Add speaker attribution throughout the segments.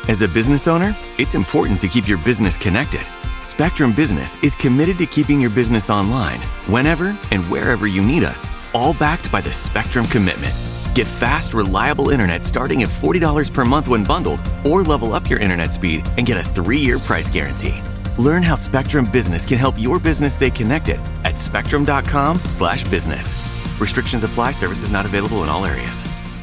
Speaker 1: As a business owner, it's important to keep your business connected. Spectrum Business is committed to keeping your business online whenever and wherever you need us, all backed by the Spectrum Commitment. Get fast, reliable internet starting at $40 per month when bundled, or level up your internet speed and get a 3-year price guarantee. Learn how Spectrum Business can help your business stay connected at spectrum.com/business. Restrictions apply. Services not available in all areas.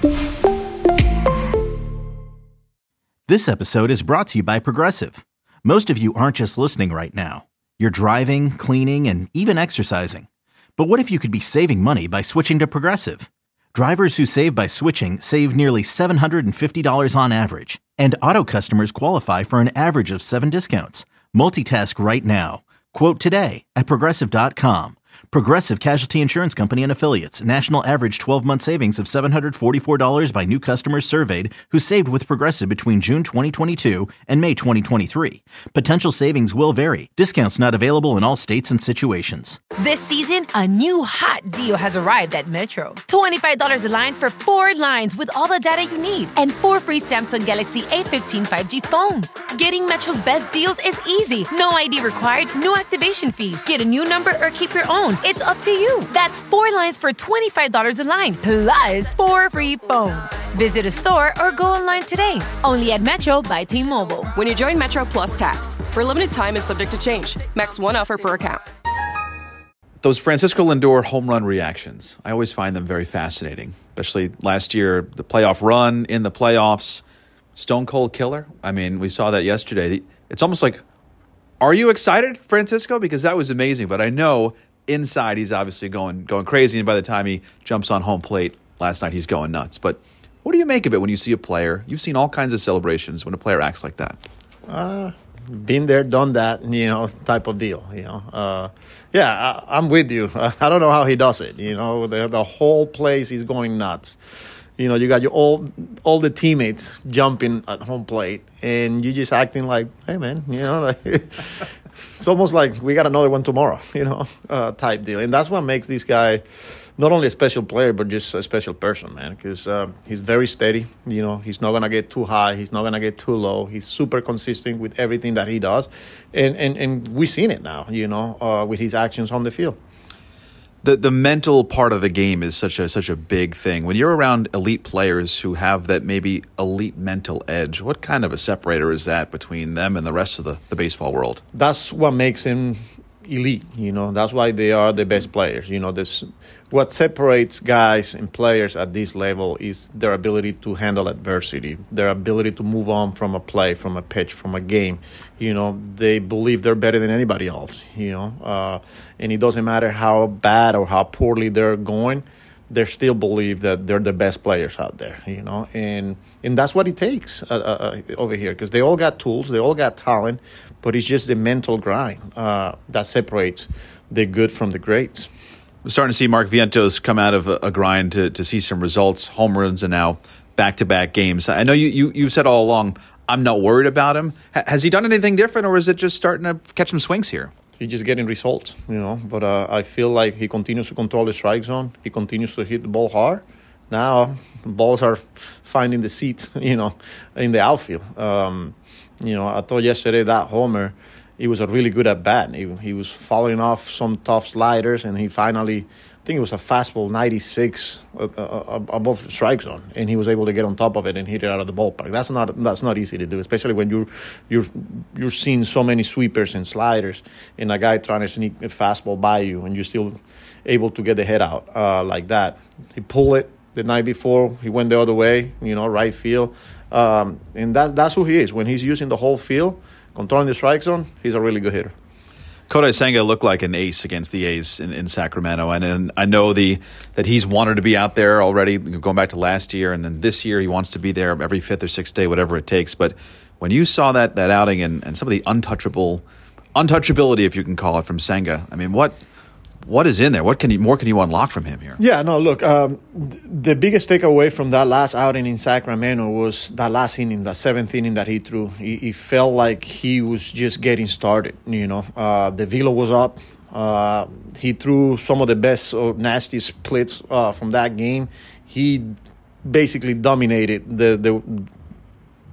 Speaker 2: This episode is brought to you by Progressive. Most of you aren't just listening right now. You're driving, cleaning, and even exercising. But what if you could be saving money by switching to Progressive? Drivers who save by switching save nearly $750 on average. And auto customers qualify for an average of 7 discounts. Multitask right now. Quote today at Progressive.com. Progressive Casualty Insurance Company and Affiliates. National average 12-month savings of $744 by new customers surveyed who saved with Progressive between June 2022 and May 2023. Potential savings will vary. Discounts not available in all states and situations.
Speaker 3: This season, a new hot deal has arrived at Metro. $25 a line for 4 lines with all the data you need and 4 free Samsung Galaxy A15 5G phones. Getting Metro's best deals is easy. No ID required, no activation fees. Get a new number or keep your own. It's up to you. That's 4 lines for $25 a line, plus 4 free phones. Visit a store or go online today. Only at Metro by T-Mobile.
Speaker 4: When you join Metro Plus Tax, for a limited time and subject to change. Max 1 offer per account.
Speaker 5: Those Francisco Lindor home run reactions, I always find them very fascinating, especially last year, the playoff run in the playoffs, stone cold killer. I mean, we saw that yesterday. It's almost like, are you excited, Francisco? Because that was amazing, but I know inside, he's obviously going crazy, and by the time he jumps on home plate last night, he's going nuts. But what do you make of it when you see a player? You've seen all kinds of celebrations when a player acts like that.
Speaker 6: Been there, done that, type of deal. I'm with you. I don't know how he does it. The whole place is going nuts. You got all the teammates jumping at home plate, and you just acting like, hey man, it's almost like we got another one tomorrow, type deal. And that's what makes this guy not only a special player, but just a special person, man, because he's very steady. He's not going to get too high. He's not going to get too low. He's super consistent with everything that he does. And we've seen it now, with his actions on the field.
Speaker 5: The mental part of the game is such a big thing. When you're around elite players who have that maybe elite mental edge, what kind of a separator is that between them and the rest of the baseball world?
Speaker 6: That's what makes him elite. That's why they are the best players. What separates guys and players at this level is their ability to handle adversity, their ability to move on from a play, from a pitch, from a game. They believe they're better than anybody else, and it doesn't matter how bad or how poorly they're going, they still believe that they're the best players out there, and that's what it takes over here, because they all got tools, they all got talent, but it's just the mental grind that separates the good from the greats.
Speaker 5: We're starting to see Mark Vientos come out of a grind to see some results, home runs, and now back-to-back games. I know you've said all along, I'm not worried about him. Has he done anything different, or is it just starting to catch some swings here?
Speaker 6: He's just getting results, But I feel like he continues to control the strike zone. He continues to hit the ball hard. Now, balls are finding the seat, in the outfield. I thought yesterday that homer, he was a really good at bat. He was falling off some tough sliders, and he finally, I think it was a fastball 96 above the strike zone, and he was able to get on top of it and hit it out of the ballpark. That's not easy to do, especially when you're seeing so many sweepers and sliders, and a guy trying to sneak a fastball by you, and you're still able to get the head out like that. He pulled it the night before. He went the other way, right field, and that's who he is. When he's using the whole field, controlling the strike zone, he's a really good hitter.
Speaker 5: Kodai Senga looked like an ace against the A's in Sacramento, and I know that he's wanted to be out there already, going back to last year, and then this year he wants to be there every 5th or 6th day, whatever it takes. But when you saw that outing and some of the untouchability, if you can call it, from Senga, I mean, what is in there? What can you unlock from him here?
Speaker 6: Yeah, no, look, the biggest takeaway from that last outing in Sacramento was that last inning, that 7th inning that he threw. He felt like he was just getting started, The velo was up. He threw some of the best or nasty splits from that game. He basically dominated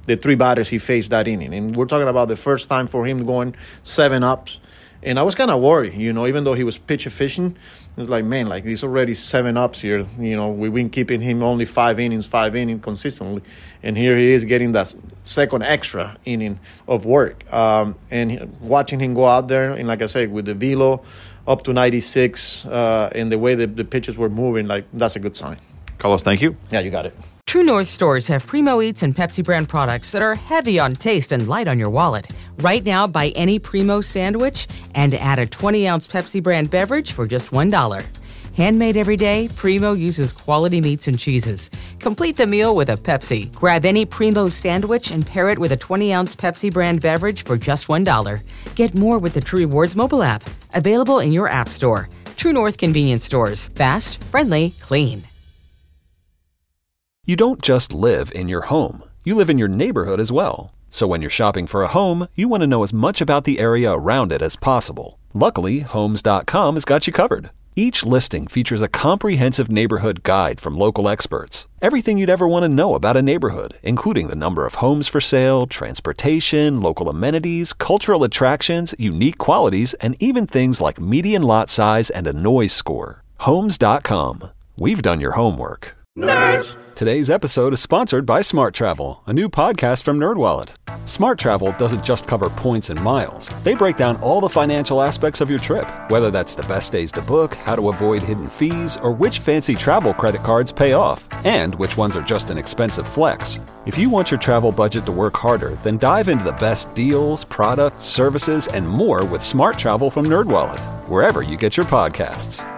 Speaker 6: the 3 batters he faced that inning. And we're talking about the first time for him going 7 ups. And I was kind of worried, even though he was pitch efficient. It was like, man, like he's already 7 ups here. We've been keeping him only 5 innings consistently. And here he is getting that second extra inning of work. And watching him go out there, and like I said, with the velo up to 96 and the way the pitches were moving, like that's a good sign.
Speaker 5: Carlos, thank you.
Speaker 6: Yeah, you got it.
Speaker 7: True North stores have Primo Eats and Pepsi brand products that are heavy on taste and light on your wallet. Right now, buy any Primo sandwich and add a 20-ounce Pepsi brand beverage for just $1. Handmade every day, Primo uses quality meats and cheeses. Complete the meal with a Pepsi. Grab any Primo sandwich and pair it with a 20-ounce Pepsi brand beverage for just $1. Get more with the True Rewards mobile app. Available in your app store. True North convenience stores. Fast, friendly, clean.
Speaker 8: You don't just live in your home. You live in your neighborhood as well. So when you're shopping for a home, you want to know as much about the area around it as possible. Luckily, Homes.com has got you covered. Each listing features a comprehensive neighborhood guide from local experts. Everything you'd ever want to know about a neighborhood, including the number of homes for sale, transportation, local amenities, cultural attractions, unique qualities, and even things like median lot size and a noise score. Homes.com. We've done your homework. Nerds! Today's episode is sponsored by Smart Travel, a new podcast from NerdWallet. Smart Travel doesn't just cover points and miles. They break down all the financial aspects of your trip, whether that's the best days to book, how to avoid hidden fees, or which fancy travel credit cards pay off, and which ones are just an expensive flex. If you want your travel budget to work harder, then dive into the best deals, products, services, and more with Smart Travel from NerdWallet, wherever you get your podcasts.